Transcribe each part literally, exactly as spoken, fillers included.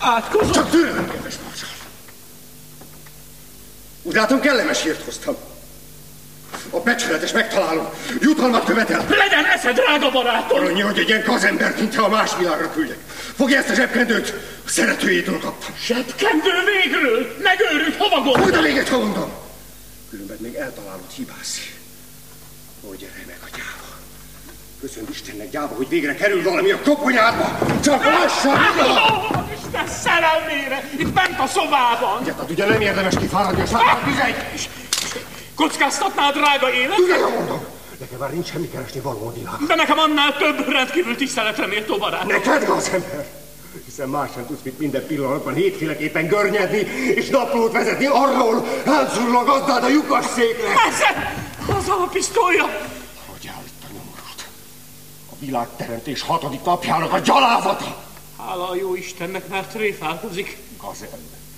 átkozom. Csak türelem, kedves Marzsal. Úgy látom, kellemes hírt hoztam. A becsületes megtalálom. Jutalmat követel. Legyen esze, drága barátom! Aranyja, hogy egy ilyen gazembert, mint te a más világra küldjek. Fogja ezt a zsebkendőt, a szeretőjétől kaptam. Zsebkendő végről? Megőrült, hova gondol? Hogy a véget, ha mondom? Különben még eltalálod, hibászni. Ó, gyere meg a gyáva. Köszönd Istennek, gyáva, hogy végre kerül valami a koponyádba. Csak lassan, Ó, Isten szerelmére! Itt bent a szobában! hát ugye nem érdemes kifáradni a sátor tüzeit. Kockáztatná a drága élet? Tudja, mondom. Nekem már nincs semmi keresni való a világon. De nekem annál több rendkívül tiszteletre méltó barátom. Neked, gazember! Hiszen más sem tudsz, mint minden pillanatban hétféleképpen görnyedni és naplót vezetni arról, hányszorul a gazdád a lyukas székre. Esze! Haza a pisztolya! Hogy áll itt a nyomorult? A világteremtés hatodik napjának a gyalázata! Hála a jó Istennek, mert tréfálkozik. Gazember!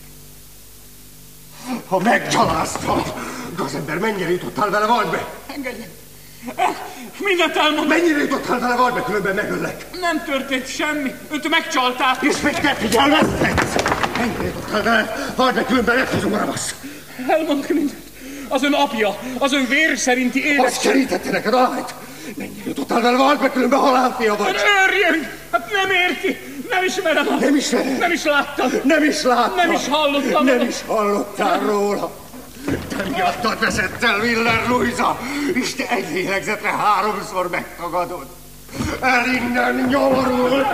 Ha meggyaláztad! Gazember, mennyire jutottál vele, vald be! Engedjen! Mindent elmondom! Mennyire jutottál vele, vald be, különben megöllek! Nem történt semmi, önt megcsalták! És még te figyelmeztetsz! Mennyire jutottál vele, vald be, különben meghozom a ravasz! Elmondok mindent! Az ön apja, az ön vér szerinti élet... Azt kerítette neked a lányt! Mennyire jutottál vele, vald be, különben halálfia vagy! Ön őrjön! Hát nem érti! Nem ismerem! A... Nem ismerem! Nem is láttam! Nem is láttam! Nem is hallottam! Nem is hallottál róla! Te miattad veszett el Miller Louisa, és te egy lélegzetre háromszor megtagadod. El innen, nyomorult!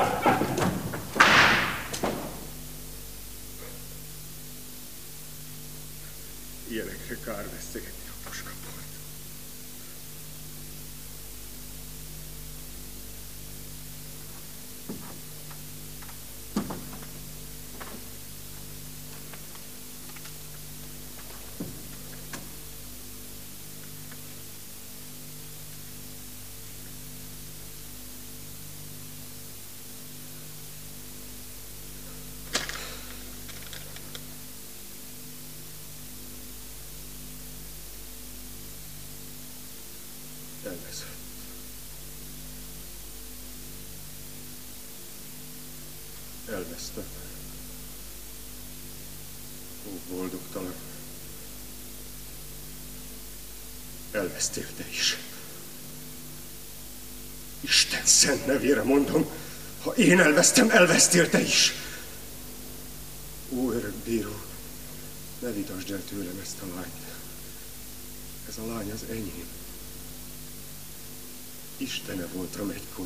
Ilyenekre kár vesztegetni a puskaport. Elveszett. Elvesztem. Ó, boldogtalan. Elvesztél te is. Isten szent nevére mondom, ha én elvesztem, elvesztél te is. Ó, örök bíró, ne vitasd el tőlem ezt a lányt. Ez a lány az enyém. Istene voltam egykor.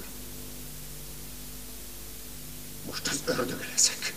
Most az ördöge leszek.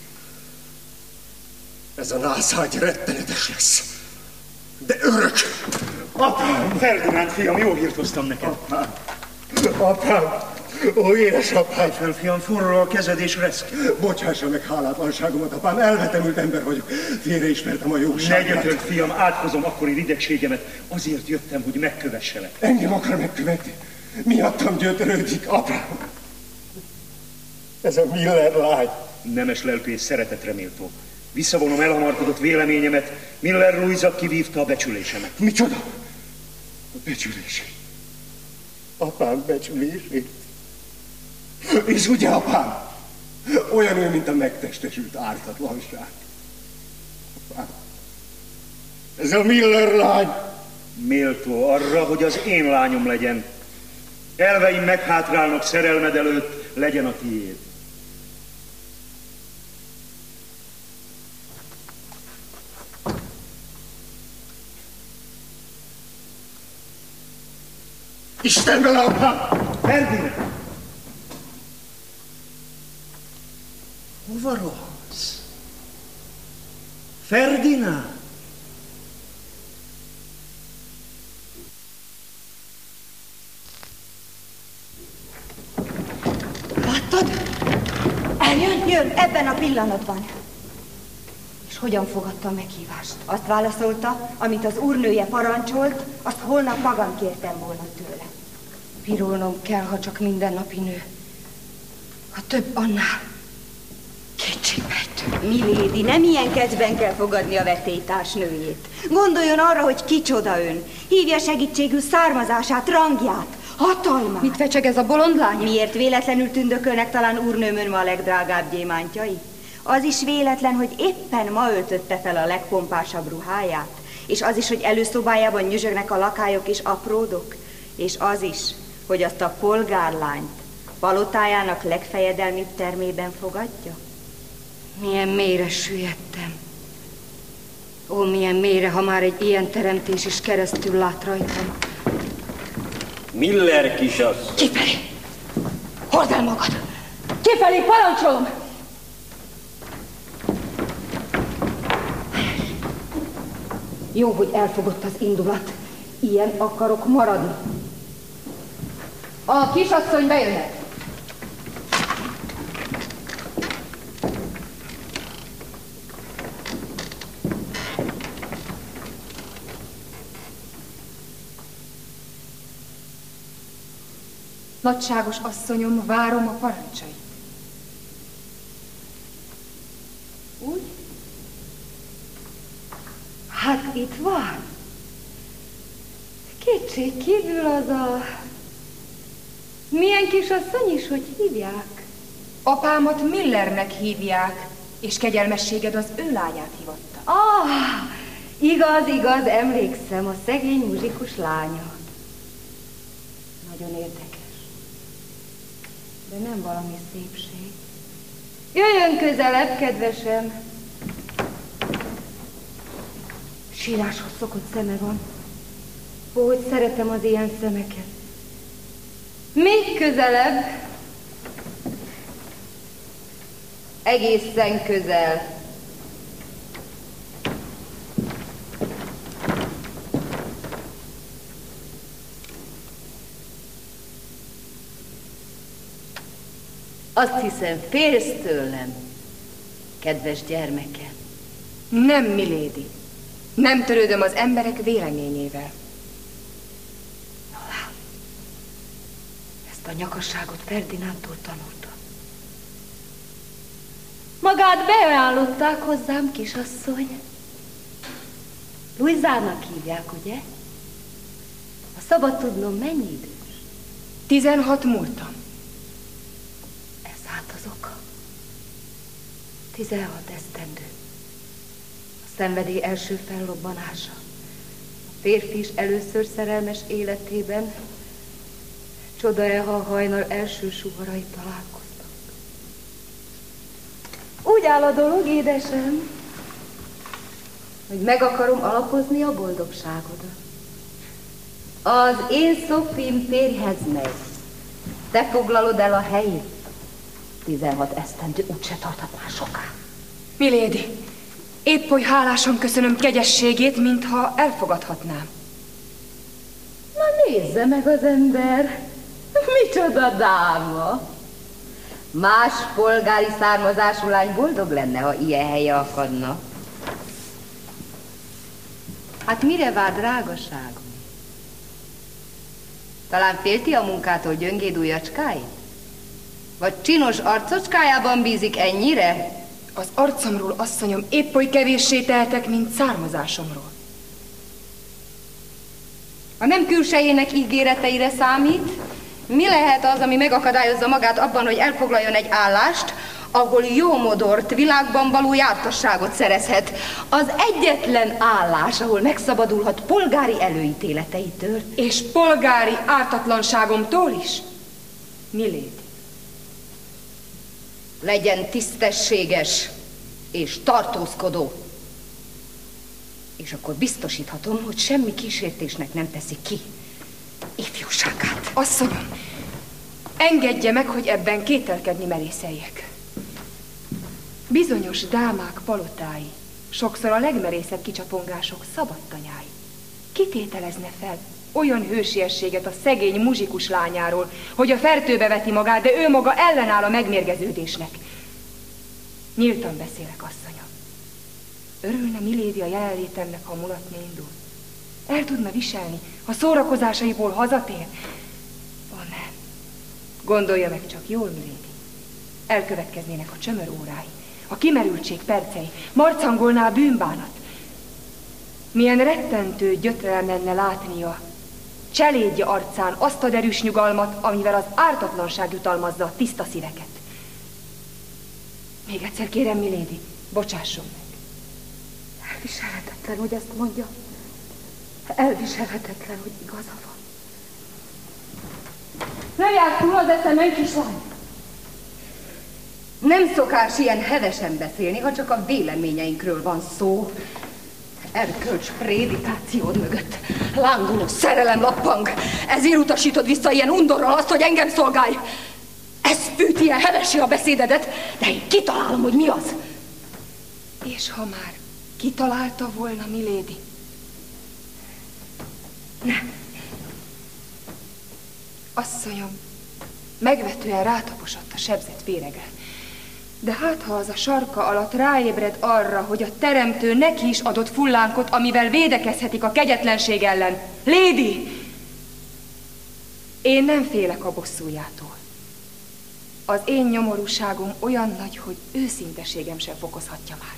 Ez a nászágy rettenetes lesz. De örök! Apám! Ferdinánd, fiam, jó hírt hoztam neked. Apám! Apám! Ó, édesapám! Fel, fiam, forró a kezed és reszk. Bocsássa meg hálátlanságomat, apám, elvetemült ember vagyok. Félreismertem a Ne jóságát. gyötörd, fiam, átkozom akkori ridegségemet. Azért jöttem, hogy megkövesselek. Engem akar megkövetni. Miattam gyötörődik, apám. Ez a Miller lány. Nemes lelkű és szeretetre méltó. Visszavonom elhamarkodott véleményemet, Miller Louisa kivívta a becsülésemet. Micsoda? A becsülését. Apám becsülését. És ugye, apám? Olyan ő, mint a megtestesült ártatlanság. Apám. Ez a Miller lány. Méltó arra, hogy az én lányom legyen. Elveim meghátrálnak szerelmed előtt, legyen a tiéd. Isten vele, apám! Ferdinand! Hova rohansz? Ferdinand! Láttad? Eljön? Jön, ebben a pillanatban. És hogyan fogadta a meghívást? Azt válaszolta, amit az úrnője parancsolt, azt holnap magam kértem volna tőle. Pirulnom kell, ha csak mindennapi nő. Ha több annál. Kétségbejtő. Milédi, nem ilyen kedvben kell fogadni a vetélytárs nőjét. Gondoljon arra, hogy kicsoda ön. Hívja segítségül származását, rangját, hatalmát. Mit fecseg ez a bolond lány? Miért véletlenül tündökölnek talán úrnőmön ma a legdrágább gyémántjai? Az is véletlen, hogy éppen ma öltötte fel a legpompásabb ruháját, és az is, hogy előszobájában nyüzsögnek a lakályok és apródok, és az is, hogy azt a polgárlányt palotájának legfejedelmibb termében fogadja. Milyen mélyre süllyedtem. Ó, milyen mélyre, ha már egy ilyen teremtés is keresztül lát rajtam. Miller kisasszony! Kifelé! Hord el magad! Kifelé, parancsolom! Jó, hogy elfogott az indulat. Ilyen akarok maradni. A kisasszony bejöhet. Nagyságos asszonyom, várom a parancsait. Úgy? Hát itt van. Kétség kívül az a... Milyen kisasszony is, hogy hívják? Apámat Millernek hívják, és kegyelmességed az ő lányát hívatta. Ah, igaz, igaz, emlékszem, a szegény muzsikus lánya. Nagyon érdekes. De nem valami szépség. Jöjjön közelebb, kedvesem! Síráshoz szokott szeme van. Ó, hogy szeretem az ilyen szemeket. Még közelebb. Egészen közel. Azt hiszem, félsz tőlem, kedves gyermekem. Nem, milady. Nem törődöm az emberek véleményével. No, lát. Ezt a nyakasságot Ferdinándtól tanultam. Magát beajánlották hozzám, kisasszony. Luizának hívják, ugye? Ha szabad tudnom, mennyi idős? Tizenhat múltam. Ez hát az oka. Tizenhat esztendő. A szenvedély első fellobbanása. A férfi is először szerelmes életében. Csoda-e, ha a hajnal első suharai találkoztak. Úgy áll a dolog, édesem, hogy meg akarom alapozni a boldogságodat. Az én Szofim férjhez megy. Te foglalod el a helyét. Tizenhat esztendő úgyse tarthat már soká. Milady, épp hogy hálásan köszönöm kegyességét, mintha elfogadhatnám. Na nézze meg az ember, micsoda dáma. Más polgári származású lány boldog lenne, ha ilyen helye akadna. Hát mire vár, drágaságom? Talán félti a munkától gyöngéd ujjacskáit? Vagy csinos arcocskájában bízik ennyire? Az arcomról, asszonyom, épp oly kevéssé tehetek, mint származásomról. Ha nem külsejének ígéreteire számít, mi lehet az, ami megakadályozza magát abban, hogy elfoglaljon egy állást, ahol jómodort, világban való jártasságot szerezhet? Az egyetlen állás, ahol megszabadulhat polgári előítéleteitől. És polgári ártatlanságomtól is? Milady. Legyen tisztességes és tartózkodó. És akkor biztosíthatom, hogy semmi kísértésnek nem teszi ki ifjúságát. Asszonyom, engedje meg, hogy ebben kételkedni merészeljek. Bizonyos dámák palotái, sokszor a legmerészebb kicsapongások szabadtanyái. Kitételezne fel olyan hősiességet a szegény muzsikus lányáról, hogy a fertőbe veti magát, de ő maga ellenáll a megmérgeződésnek. Nyíltan beszélek, asszonyom. Örülne Milady a jelenlétemnek, ha mulatni indul? El tudna viselni, ha szórakozásaiból hazatér? Ó, nem. Gondolja meg csak jól, Milady. Elkövetkeznének a csömör órái, a kimerültség percei, marcangolná a bűnbánat. Milyen rettentő gyötrelem lenne látnia cselédje arcán azt a derűs nyugalmat, amivel az ártatlanság jutalmazza a tiszta szíveket. Még egyszer kérem, milady, bocsásson meg. Elviselhetetlen, hogy ezt mondja. Elviselhetetlen, hogy igaza van. Nem jár túl az eszemen, kislány? Nem szokás ilyen hevesen beszélni, ha csak a véleményeinkről van szó. Erkölcs prédikációd mögött lángoló szerelem lappang. Ezért utasítod vissza ilyen undorral azt, hogy engem szolgálj. Ez fűt ilyen hevesi a beszédedet, de én kitalálom, hogy mi az. És ha már kitalálta volna, milady? Nem. Asszonyom, megvetően rátaposott a sebzett féregre. De hát, ha az a sarka alatt ráébred arra, hogy a teremtő neki is adott fullánkot, amivel védekezhetik a kegyetlenség ellen. Lady! Én nem félek a bosszújától. Az én nyomorúságom olyan nagy, hogy őszinteségem sem fokozhatja már.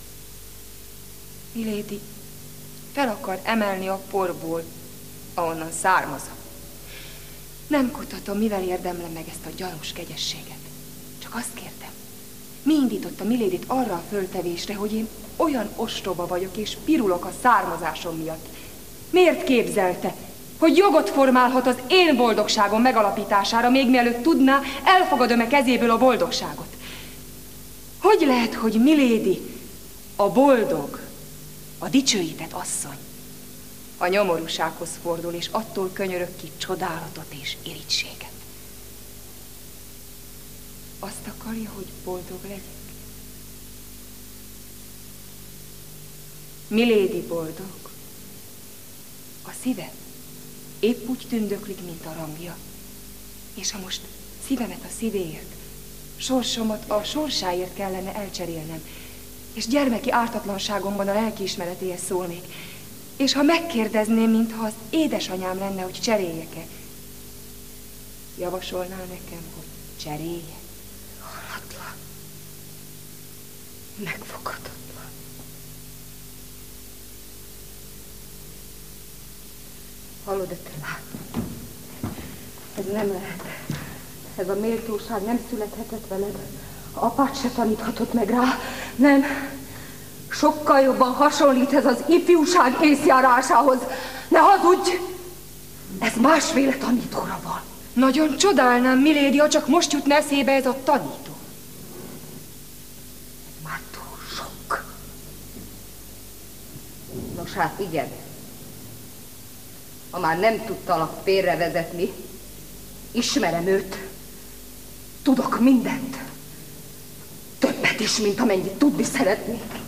Milady fel akar emelni a porból, ahonnan származom. Nem kutatom, mivel érdemlem meg ezt a gyanús kegyességet. Csak azt kértem, mi indította Miladyt arra a föltevésre, hogy én olyan ostoba vagyok és pirulok a származásom miatt. Miért képzelte, hogy jogot formálhat az én boldogságom megalapítására, még mielőtt tudná, elfogadom-e kezéből a boldogságot? Hogy lehet, hogy Milady a boldog, a dicsőített asszony a nyomorúsághoz fordul, és attól könyörög ki csodálatot és irítséget? Azt akarja, hogy boldog legyek? Milady boldog. A szíve épp úgy tündöklik, mint a rangja. És ha most szívemet a szívéért, sorsomat a sorsáért kellene elcserélnem, és gyermeki ártatlanságomban a lelkiismeretéhez szólnék, és ha megkérdezném, mintha az édesanyám lenne, hogy cseréljek-e, javasolná nekem, hogy cseréljek? Hallatlan. Megfoghatatlan. Hallod-e, te látod? Ez nem lehet. Ez a méltóság nem születhetett veled. Apát se taníthatott meg rá. Nem. Sokkal jobban hasonlít ez az ifjúság észjárásához. Ne hazudj! Ez másféle tanítóra van. Nagyon csodálnám, milady, ha csak most jutna eszébe ez a tanító. Ez már túl sok. Nos hát igen. Ha már nem tudtalak félrevezetni, ismerem őt. Tudok mindent. Többet is, mint amennyit tudni szeretnék.